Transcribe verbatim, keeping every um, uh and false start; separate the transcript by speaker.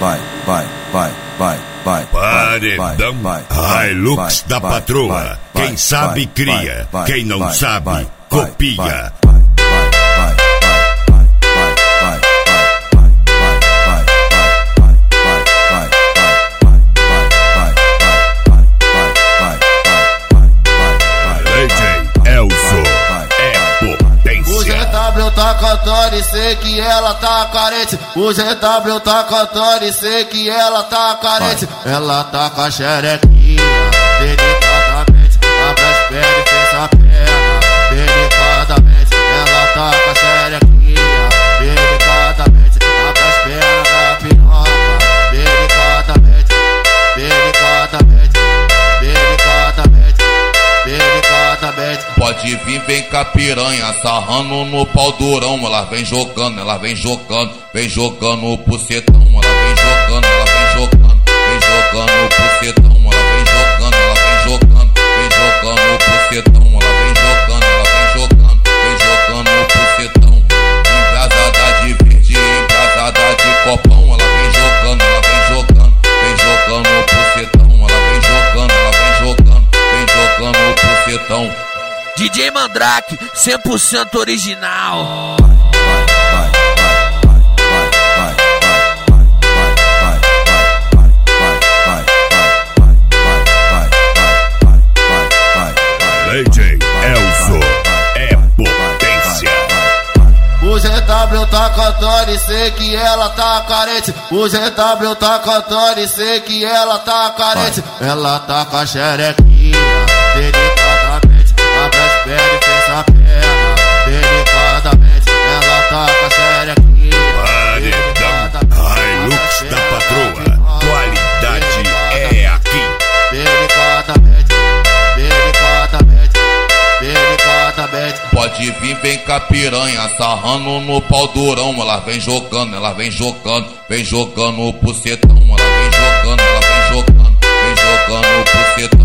Speaker 1: vai, vai, vai, vai, vai.
Speaker 2: Paredão Hilux da patroa. Quem sabe cria, quem não sabe copia.
Speaker 3: Tá cantando e sei que ela tá carente. O G W tá cantando e sei que ela tá carente. Ela tá com a xerequinha delicadamente. Abre as pernas e fecha a perna delicadamente. Ela tá com a xerequinha delicadamente. Abre as pernas da piroca delicadamente. Delicadamente. Delicadamente. Delicadamente.
Speaker 4: Pode vir, vem com a piranha, sarrando no pau durão. Ela vem jogando, ela vem jogando, vem jogando o pucetão. Ela vem jogando, ela vem jogando, vem jogando o pucetão. Ela vem jogando, ela vem jogando, vem jogando o pucetão. Ela vem jogando, ela vem jogando, vem jogando o pucetão. Embrasada de verde, embrasada de copão. Ela vem jogando, ela vem jogando, vem jogando o pucetão. Ela vem jogando, ela vem jogando, vem jogando o pucetão.
Speaker 5: D J Mandrake, cem por cento original.
Speaker 2: D J Elzo é potência.
Speaker 3: O G W tá cantando e sei que ela tá carente. O G W tá cantando e sei que ela tá carente. Ela tá com a xerequinha delicadamente. Abre as pernas e fecha a perna delicadamente. Ela tá com a xerequinha
Speaker 2: Paredão Hilux da patroa. Qualidade é aqui.
Speaker 3: Delicadamente. Delicadamente. Delicadamente.
Speaker 4: Pode vir, vem com a piranha, sarrando no pau durão. Ela vem jogando, ela vem jogando, vem jogando o pucetão. Ela vem jogando, ela vem jogando, vem jogando o pucetão.